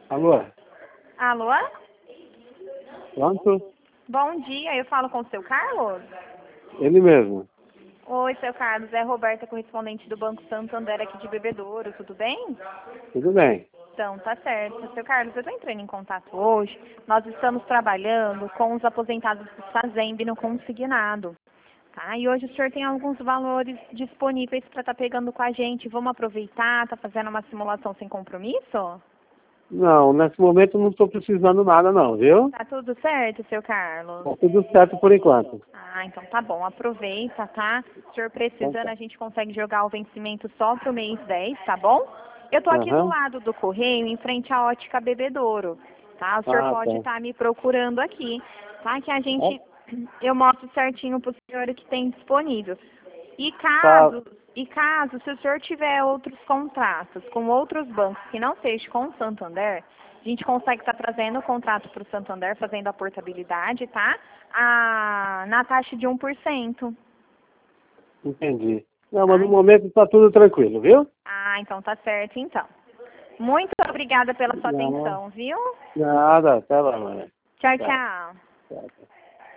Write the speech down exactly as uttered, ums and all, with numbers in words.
Alô? Alô? Pronto? Bom dia, eu falo com o seu Carlos? Ele mesmo. Oi, seu Carlos, é Roberta, correspondente do Banco Santander aqui de Bebedouro, tudo bem? Tudo bem. Então, tá certo. Seu Carlos, eu estou entrando em contato hoje. Nós estamos trabalhando com os aposentados do Fazemb no consignado. Tá? E hoje o senhor tem alguns valores disponíveis para estar pegando com a gente. Vamos aproveitar, tá fazendo uma simulação sem compromisso? Não, nesse momento não estou precisando nada não, viu? Tá tudo certo, seu Carlos? Tá tudo certo por enquanto. Ah, então tá bom. Aproveita, tá? O senhor Então precisando, tá. a gente consegue jogar o vencimento só pro mês dez, tá bom? Eu tô aqui do Aham. lado do correio, em frente à Ótica Bebedouro, tá? O senhor Ah, pode tá. estar me procurando aqui, tá? Que a É, gente, eu mostro certinho pro senhor o que tem disponível. E tá. caso, e caso, se o senhor tiver outros contratos com outros bancos que não seja com o Santander, a gente consegue estar trazendo o contrato para o Santander, fazendo a portabilidade, tá? A, na taxa de um por cento. Entendi. Não, mas Tá? no momento está tudo tranquilo, viu? Ah, então tá certo, então. Muito obrigada pela sua Não, atenção, viu? nada. Até lá, mãe. Tchau, Tchau. tchau. Tchau.